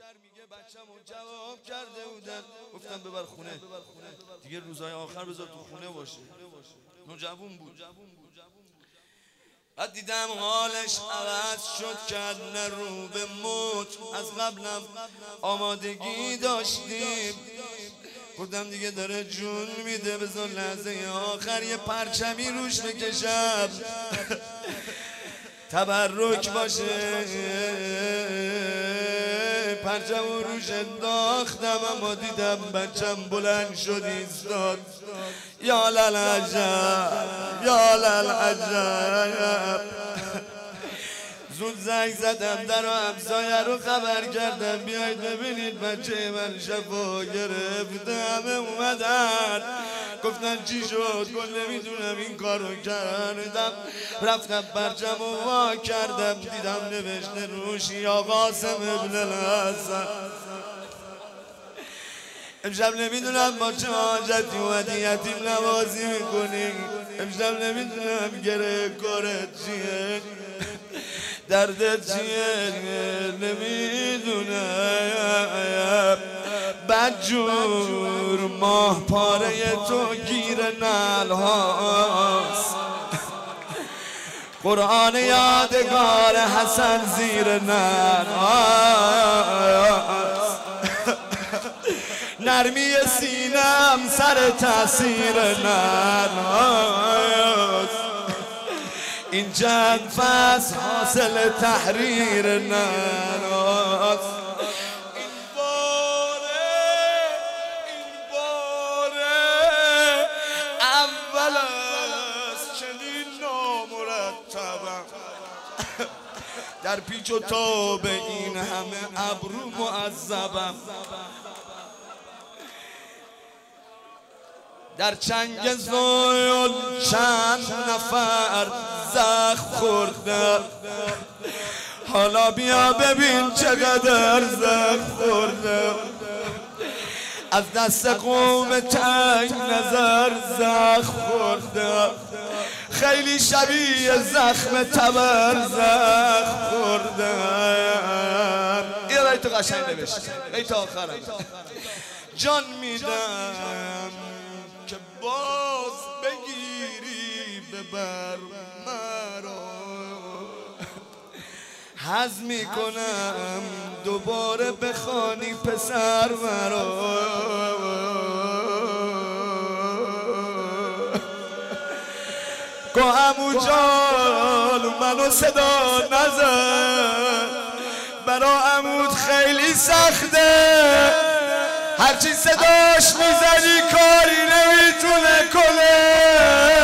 میگه بچه‌مو جواب کرده بودن، گفتم ببر خونه دیگه، روزهای آخر بذار تو خونه باشه. نوجوان بود. بعد دیدم حالش عوض شد، کرد نه رو به موت. از قبلم آمادگی داشتیم، گفتم دیگه داره جون میده، بذار لحظه آخر یه پرچمی روش بکشم تبرک باشه. پرچم روش انداختم، اما دیدم بچم بلند شد ایستاد. یا للعجب یا للعجب. زود زنگ زدم در و همسایه رو خبر کردم، بیاید ببینید بچه من شفا گرفته. همه اومدن گفتن چی شد؟ گفت نمیدونم این کار رو کردم. رفتم پرچم و وا کردم، دیدم نوشته روش یا قاسم ابن الحسن. امشب نمیدونم با چه حاجتی اومدی یتیم نوازی میکنی، امشب نمیدونم گره کارت چیه، دردت چیه، نمیدونم. بدجور ماه پاره تو گیر نعل هاست، قرآن یادگار حسن زیر نعل هاست. نرمی سینم سر تاثیر نعل هاست، این چند فصل حاصل تحریر نعل هاست. این باره اول است چنین نامرتبم، در پیچ و تاب این همه ابرو معذبم. در چنگ زل چند نفر زخم خوردم، حالا بیا ببین چقدر زخم خوردم. از دست قوم تنگ نظر زخم خوردم، خیلی شبیه زخم تبر زخم خوردم. یه بیت قشنگ نوشت، بیت آخرم. جان میدم که باز بگیری ببر مرا، حزم میکنم دوباره بخوانی پسر مرا. گو عمو جان منو صدا نزن، برا عمود خیلی سخته، هرچی صداش میزنی کاری نمیتونه کنه.